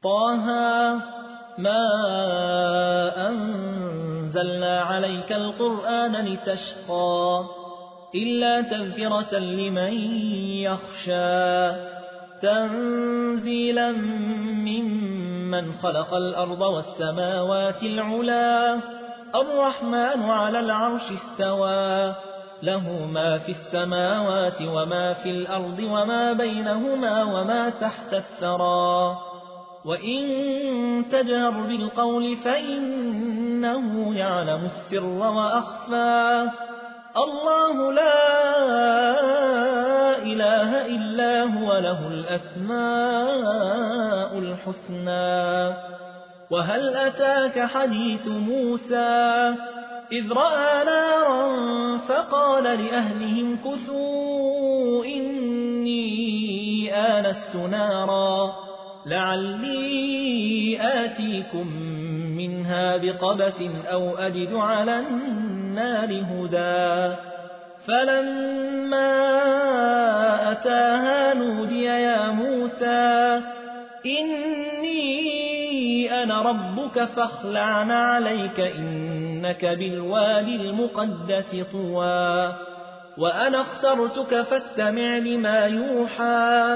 طه ما أنزلنا عليك القرآن لتشقى إلا تذكرة لمن يخشى تنزيلا ممن خلق الأرض والسماوات العلا الرحمن على العرش استوى له ما في السماوات وما في الأرض وما بينهما وما تحت الثرى وإن تجهر بالقول فإنه يعلم السر وأخفى الله لا إله إلا هو له الأسماء الحسنى وهل أتاك حديث موسى إذ رأى نارا فقال لأهلهم كثوا إني آنست نارا لعلي آتيكم منها بقبس أو أجد على النار هدى فلما أتاها نودي يا موسى إني أنا ربك فاخلع عليك إنك بالوادي المقدس طوى وأنا اخترتك فاستمع لما يوحى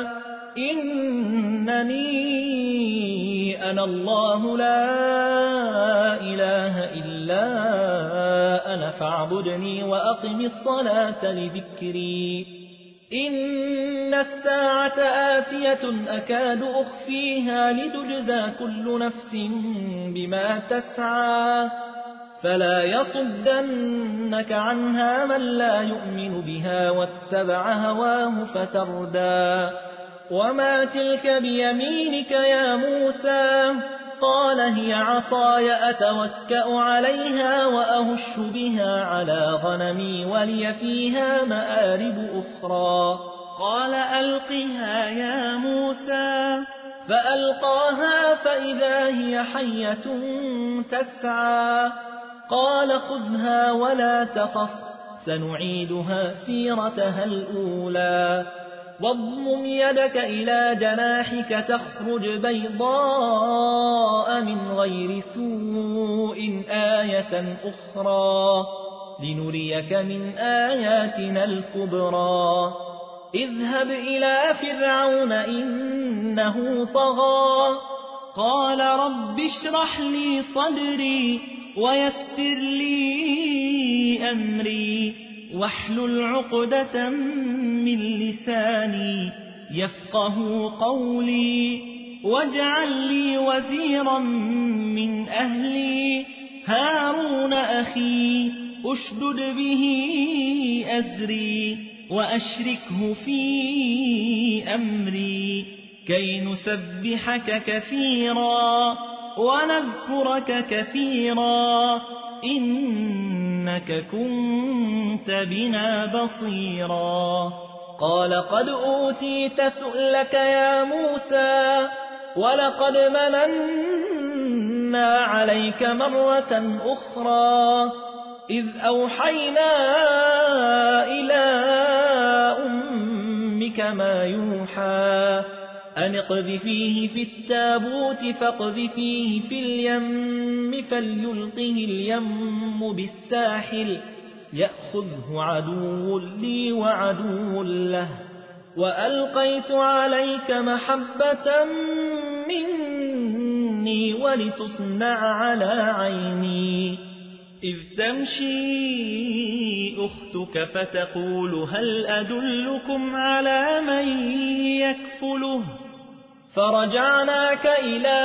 إنني أنا الله لا إله إلا أنا فاعبدني وأقم الصلاة لذكري إن الساعة آتية أكاد أخفيها لتجزى كل نفس بما تسعى فلا يصدنك عنها من لا يؤمن بها واتبع هواه فتردى وما تلك بيمينك يا موسى قال هي عصاي أتوكأ عليها وأهش بها على غنمي ولي فيها مآرب أخرى قال ألقها يا موسى فألقاها فإذا هي حية تسعى قال خذها ولا تخف سنعيدها سيرتها الأولى واضمم يدك إلى جناحك تخرج بيضاء من غير سوء آية أخرى لنريك من آياتنا الكبرى اذهب إلى فرعون إنه طغى قال رب اشرح لي صدري ويسر لي أمري واحلل عقدة من لساني يفقه قولي واجعل لي وزيرا من أهلي هارون أخي أشدد به أزري وأشركه في أمري كي نسبحك كثيرا ونذكرك كثيرا إنك كنت بنا بصيرا قال قد أوتيت سؤلك يا موسى ولقد مننا عليك مرة أخرى إذ أوحينا إلى أمك ما يوحى أن اقذفيه في التابوت فاقذفيه في اليم فليلقه اليم بالساحل يأخذه عدو لي وعدو له وألقيت عليك محبة مني ولتصنع على عيني إذ تمشي أختك فتقول هل أدلكم على من يكفله فرجعناك إلى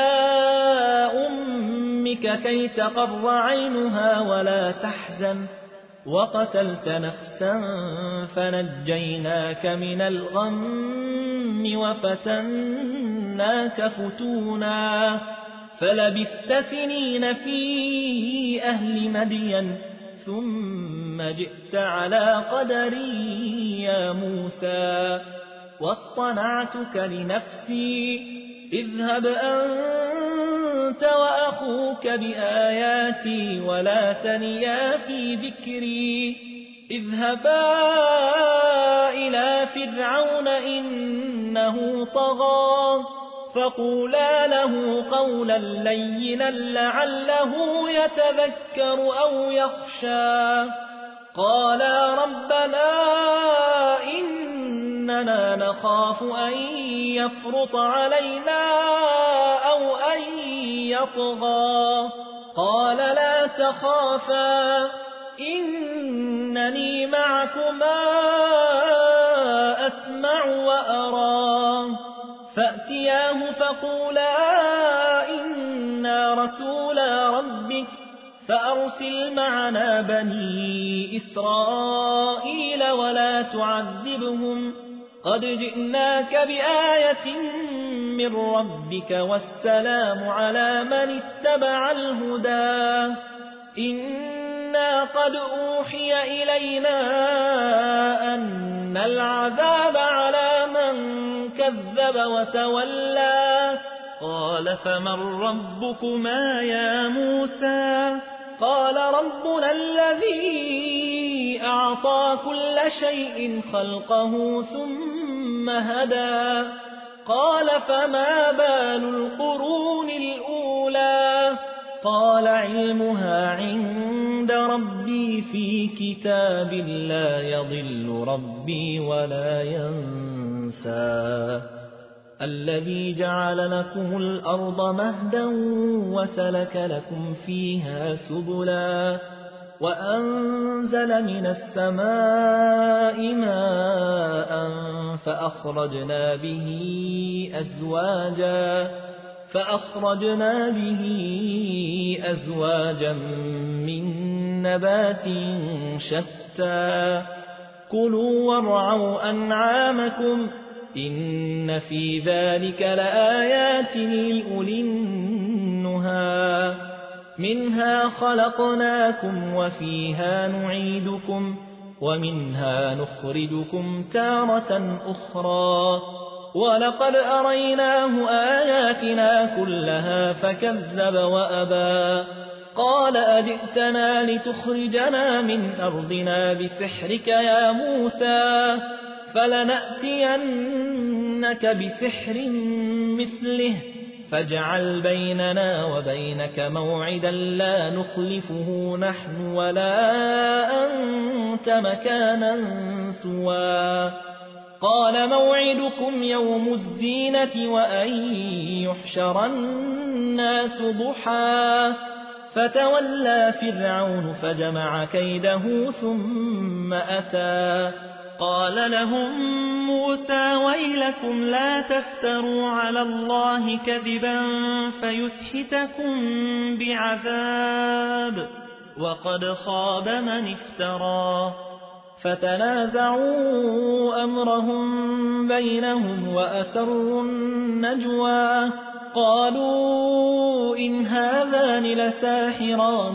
أمك كي تقر عينها ولا تحزن وقتلت نفسا فنجيناك من الغم وفتناك فتونا فلبثت سنين في أهل مدين ثم جئت على قدري يا موسى واصطنعتك لنفسي اذهب أنت وأخوك بآياتي ولا تنيا في ذكري اذهبا إلى فرعون إنه طغى فقولا له قولا لينا لعله يتذكر أو يخشى. قالا ربنا إننا نخاف أن يفرط علينا أو أن يطغى. قال لا تخافا إنني معكما أسمع وأرى. فأتياه فقولا إنا رسولا ربك فأرسل معنا بني إسرائيل ولا تعذبهم قد جئناك بآية من ربك والسلام على من اتبع الهدى. إنا قد أوحي إلينا أن العذاب على من كذب وتولى. قال فمن ربكما يا موسى؟ قال ربنا الذي أعطى كل شيء خلقه ثم هدى. قال فما بال القرون الأولى؟ قال علمها عند ربي في كتاب لا يضل ربي ولا ينسى. الذي جعل لكم الأرض مهدا وسلك لكم فيها سبلا وأنزل من السماء ماء فأخرجنا به أزواجا من نبات شتى. كلوا وارعوا أنعامكم إن في ذلك لآيات لأولي النهى. منها خلقناكم وفيها نعيدكم ومنها نخرجكم تارة أخرى. ولقد أريناه آياتنا كلها فكذب وأبى. قال أجئتنا لتخرجنا من أرضنا بسحرك يا موسى؟ فلنأتينك بسحر مثله فاجعل بيننا وبينك موعدا لا نخلفه نحن ولا أنت مكانا سوى. قال موعدكم يوم الزينة وأن يحشر الناس ضحى. فتولى فرعون فجمع كيده ثم أتى. قال لهم موسى ويلكم لا تفتروا على الله كذبا فيسحتكم بعذاب وقد خاب من افترى. فتنازعوا أمرهم بينهم وأسروا النجوى. قالوا إن هذان لساحران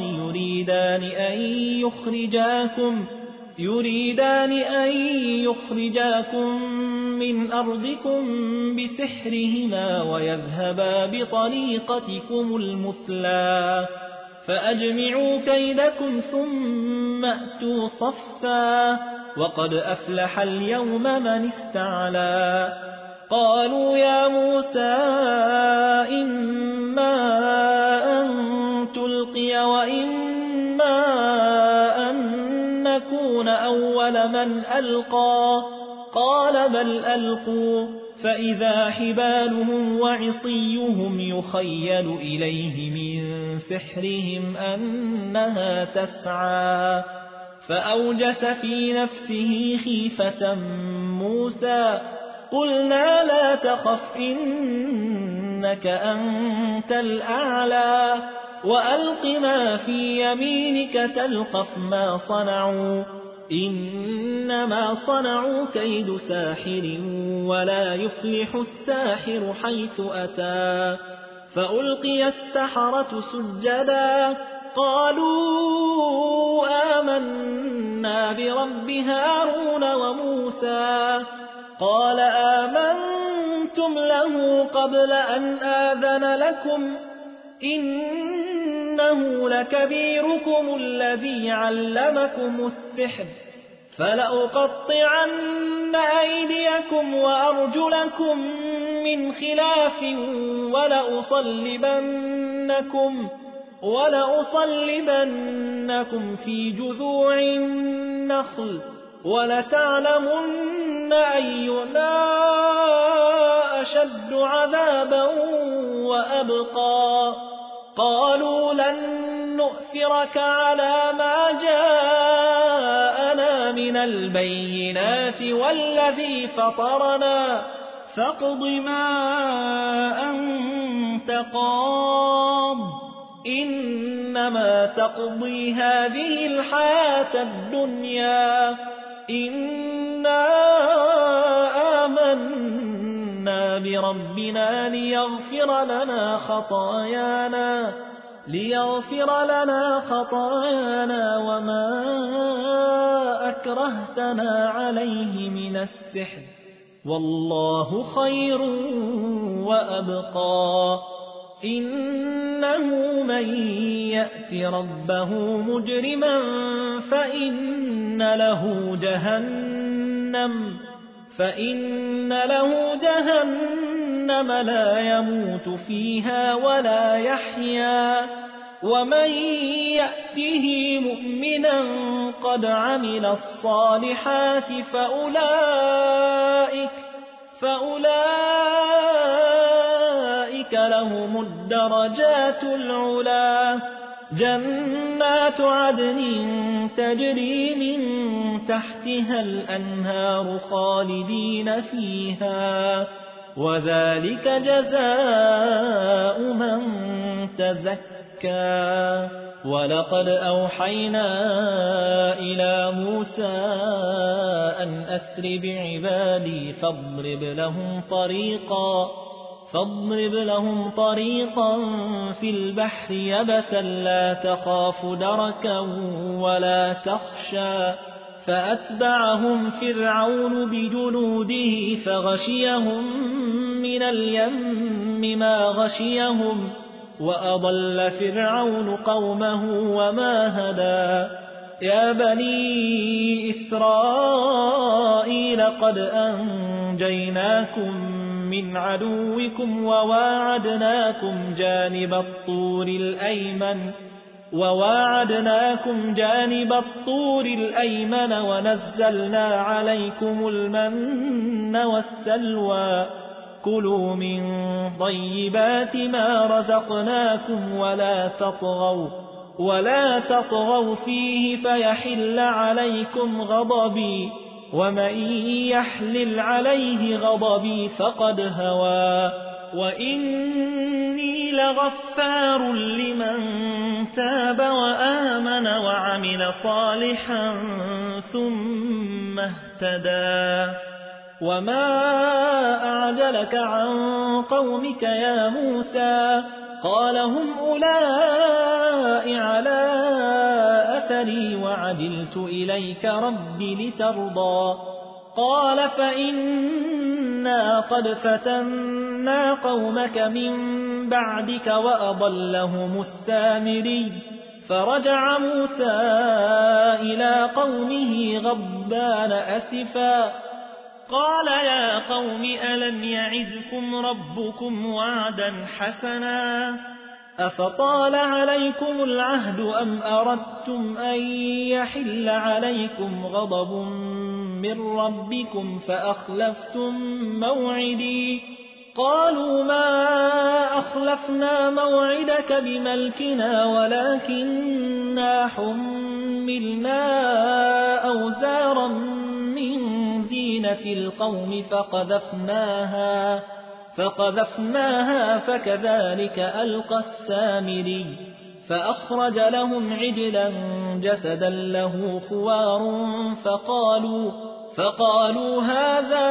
يريدان أن يخرجاكم من أرضكم بسحرهما ويذهبا بطريقتكم المثلى. فأجمعوا كيدكم ثم أتوا صفا وقد أفلح اليوم من استعلى. قالوا يا موسى إما أن تلقي وإما أن نكون أول من ألقى. قال بل ألقوا فإذا حبالهم وعصيهم يخيل إليه من سحرهم أنها تسعى. فأوجس في نفسه خيفة موسى. قلنا لا تخف إنك أنت الأعلى وألق ما في يمينك تلقف ما صنعوا إنما صنعوا كيد ساحر ولا يفلح الساحر حيث أتى. فألقي السحرة سجدا قالوا آمنا برب هارون وموسى. قال آمنتم له قبل أن آذن لكم إنه لكبيركم الذي علمكم السحر فلأقطعن أيديكم وأرجلكم من خلاف ولأصلبنكم في جذوع النخل ولتعلمن أينا أشد عذابا وأبقى قالوا لن نؤثرك على ما جاءنا من البينات والذي فطرنا فاقض ما أنت قاض إنما تقضي هذه الحياة الدنيا إنا آمنا بربنا ليغفر لنا خطايانا وما أكرهتنا عليه من السحر والله خير وأبقى إنه من يأت ربه مجرما فإن له جهنم لا يموت فيها ولا يحيا ومن يأته مؤمنا قد عمل الصالحات فأولئك لهم الدرجات العلا جنات عدن تجري من تحتها الأنهار خالدين فيها وذلك جزاء من تزكى ولقد أوحينا إلى موسى أن أسر بعبادي فاضرب لهم طريقا في البحر يبسا لا تخاف دركا ولا تخشى فأتبعهم فرعون بجنوده فغشيهم من اليم ما غشيهم وأضل فرعون قومه وما هدى يا بني إسرائيل قد أنجيناكم من عدوكم وواعدناكم جانب الطور الأيمن ونزلنا عليكم المن والسلوى كلوا من طيبات ما رزقناكم ولا تطغوا فيه فيحل عليكم غضبي ومن يحلل عليه غضبي فقد هوى وإني لغفار لمن تاب وآمن وعمل صالحا ثم اهتدى وما أعجلك عن قومك يا موسى قال هم أولئك على أثري وعجلت إليك رب لترضى قال فإنا قد فتنا قومك من بعدك وأضلهم السامري فرجع موسى إلى قومه غضبان أسفا قال يا قوم ألم يعدكم ربكم وعدا حسنا أفطال عليكم العهد أم أردتم أن يحل عليكم غضب من ربكم فأخلفتم موعدي قالوا ما أخلفنا موعدك بملكنا ولكننا حملنا أوزارا من زينة القوم فقذفناها فكذلك ألقى السامري فأخرج لهم عجلا جسدا له خوار فقالوا هذا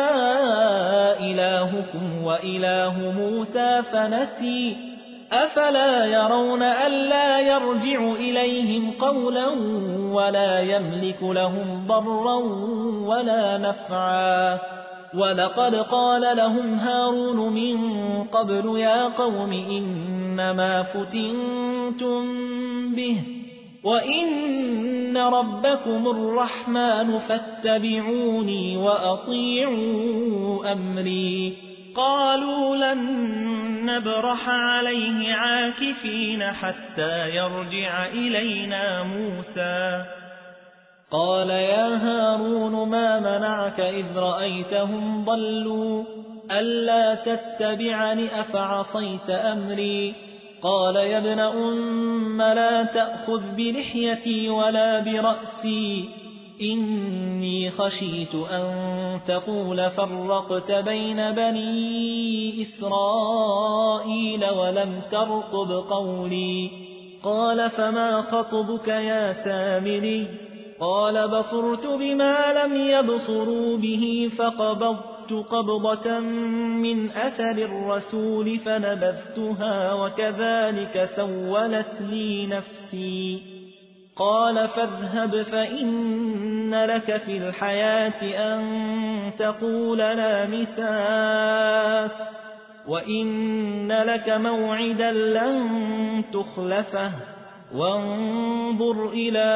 إلهكم وإله موسى فنسي أفلا يرون ألا يرجع إليهم قولا ولا يملك لهم ضرا ولا نفعا ولقد قال لهم هارون من قبل يا قوم إنما فتنتم به وإن ربكم الرحمن فاتبعوني وأطيعوا أمري قالوا لن نبرح عليه عاكفين حتى يرجع إلينا موسى قال يا هارون ما منعك إذ رأيتهم ضلوا ألا تتبعني أفعصيت أمري قال يا ابن أم لا تأخذ بلحيتي ولا برأسي إني خشيت أن تقول فرقت بين بني إسرائيل ولم ترقب قولي قال فما خطبك يا سامري قال بصرت بما لم يبصروا به فقبضت قبضة من أثر الرسول فنبذتها وكذلك سولت لي نفسي قال فاذهب فإن لك في الحياة أن تقول لا مساس وإن لك موعدا لن تخلفه وانظر إلى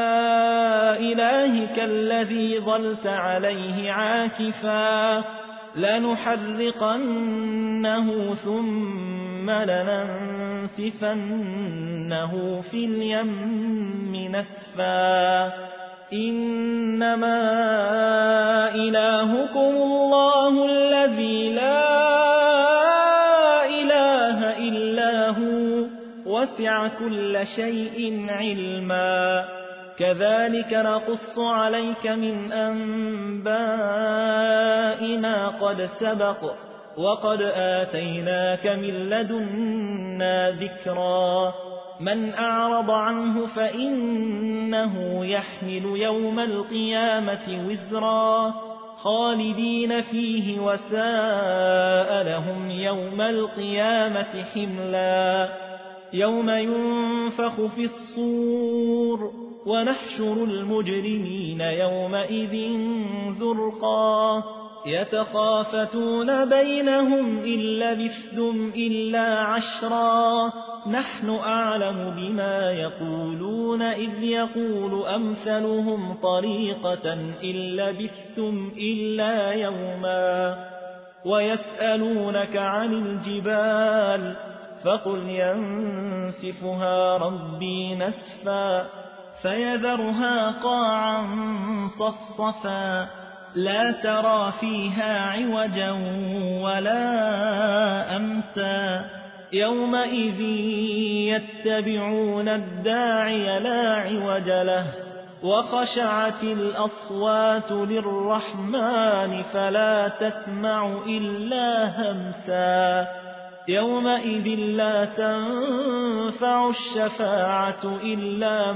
إلهك الذي ظلت عليه عاكفا لنحرقنه ثم لننسفنه في اليم نسفا إنما إلهكم الله الذي لا إله إلا هو وسع كل شيء علما كذلك نقص عليك من أنباء ما قد سبق وقد آتيناك من لدنا ذكرا من أعرض عنه فإنه يحمل يوم القيامة وزرا خالدين فيه وساء لهم يوم القيامة حملا يوم ينفخ في الصور ونحشر المجرمين يومئذ زرقا يتخافتون بينهم إن لبثتم إلا عشرا نحن أعلم بما يقولون إذ يقول أمثلهم طريقة إن لبثتم إلا يوما ويسألونك عن الجبال فقل ينسفها ربي نسفا فيذرها قاعا صفصفا لا ترى فيها عوجا ولا أمتا يومئذ يتبعون الداعي لا عوج له وخشعت الأصوات للرحمن فلا تسمع إلا همسا يومئذ لا تنفع الشفاعة إلا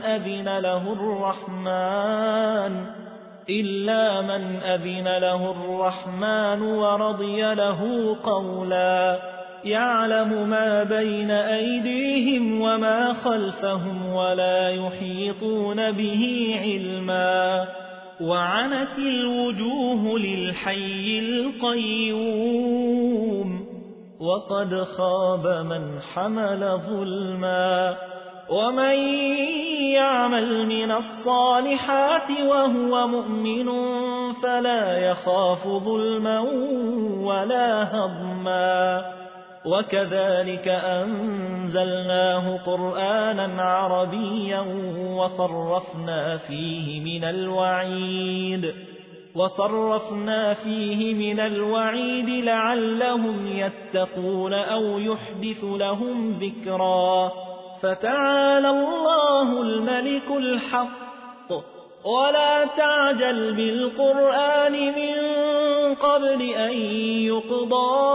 من أذن له الرحمن ورضي له قولا يعلم ما بين أيديهم وما خلفهم ولا يحيطون به علما وعنت الوجوه للحي القيوم وقد خاب من حمل ظلما ومن يعمل من الصالحات وهو مؤمن فلا يخاف ظلما ولا هضما وكذلك أنزلناه قرآنا عربيا وصرفنا فيه من الوعيد لعلهم يتقون أو يحدث لهم ذكرا فتعالى الله الملك الحق ولا تعجل بالقرآن من قبل أن يقضى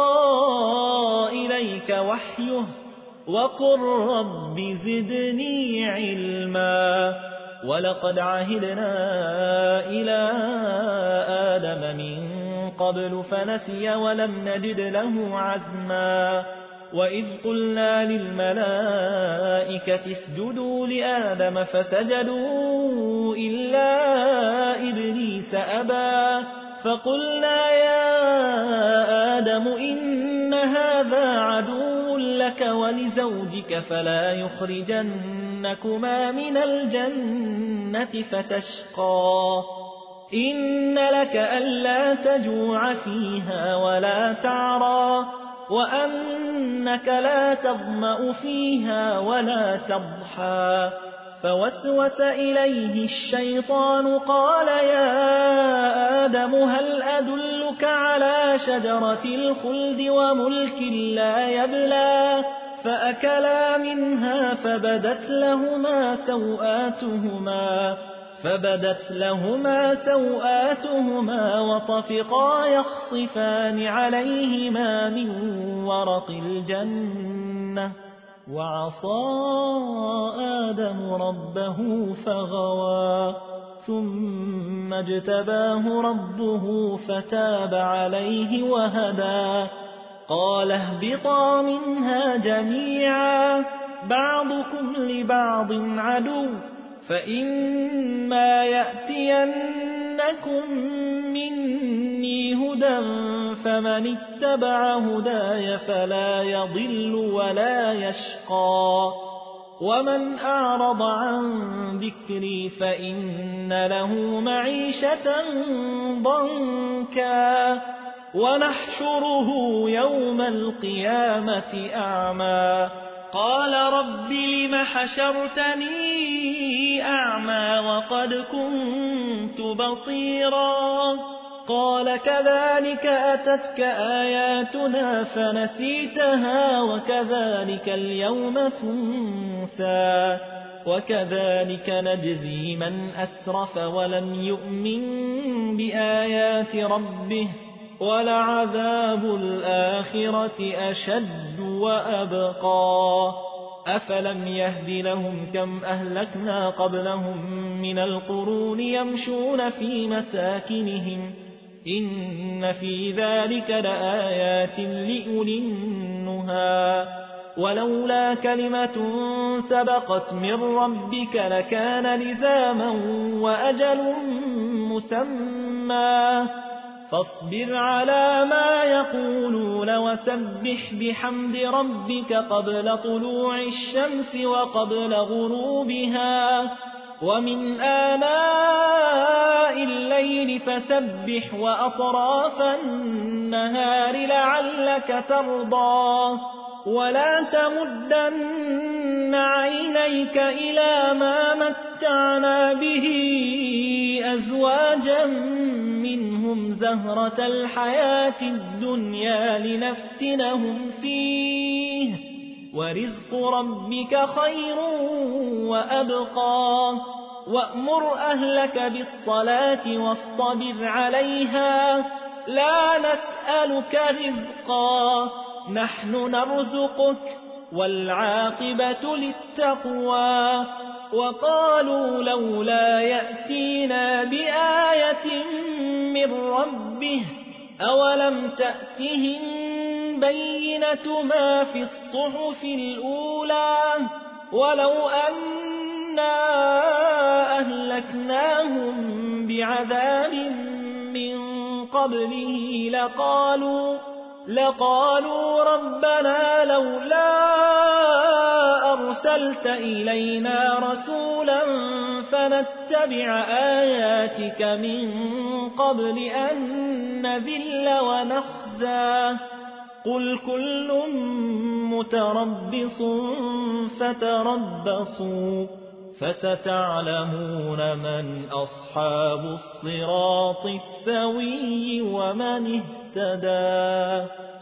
إليك وحيه وقل رب زدني علما ولقد عهدنا إلى آدم من قبل فنسي ولم نجد له عزما وإذ قلنا للملائكة اسجدوا لآدم فسجدوا إلا إبليس أبى فقلنا يا آدم إن هذا عدو لك ولزوجك فلا يخرجنكما من الجنة فتشقى إن لك ألا تجوع فيها ولا تعرى وأنك لا تظمأ فيها ولا تضحى فوسوس إليه الشيطان قال يا آدم هل أدلك على شجرة الخلد وملك لا يبلى فأكلا منها فبدت لهما سوآتهما وطفقا يخصفان عليهما من ورق الجنة وعصى آدم ربه فغوى ثم اجتباه ربه فتاب عليه وهدى قال اهبطا منها جميعا بعضكم لبعض عدو فإما يأتينكم مني هدى فمن اتبع هداي فلا يضل ولا يشقى ومن أعرض عن ذكري فإن له معيشة ضنكا ونحشره يوم القيامة أعمى قال رب لم حشرتني أعمى وقد كنت بصيرا قال كذلك أتتك آياتنا فنسيتها وكذلك اليوم تنسى وكذلك نجزي من أسرف ولم يؤمن بآيات ربه ولعذاب الآخرة أشد وأبقى أفلم يهد لهم كم أهلكنا قبلهم من القرون يمشون في مساكنهم إن في ذلك لآيات لأولي النهى ولولا كلمة سبقت من ربك لكان لزاما وأجل مسمى فاصبر على ما يقولون وسبح بحمد ربك قبل طلوع الشمس وقبل غروبها ومن آناء الليل فسبح وأطراف النهار لعلك ترضى ولا تمدن عينيك إلى ما متعنا به أزواجا منهم زهرة الحياة الدنيا لنفتنهم فيه ورزق ربك خير وأبقى وأمر أهلك بالصلاة واصطبر عليها لا نسألك رزقا نحن نرزقك والعاقبة للتقوى وقالوا لولا يأتينا بآية من ربه أولم تأتهم بينة ما في الصحف الأولى ولو أنا أهلكناهم بعذاب من قبله لقالوا ربنا لولا أرسلت إلينا رسولا فنتبع آياتك من قبل أن نذل ونخزى قل كل متربص فتربصوا فستعلمون من أصحاب الصراط السوي ومن اهتدى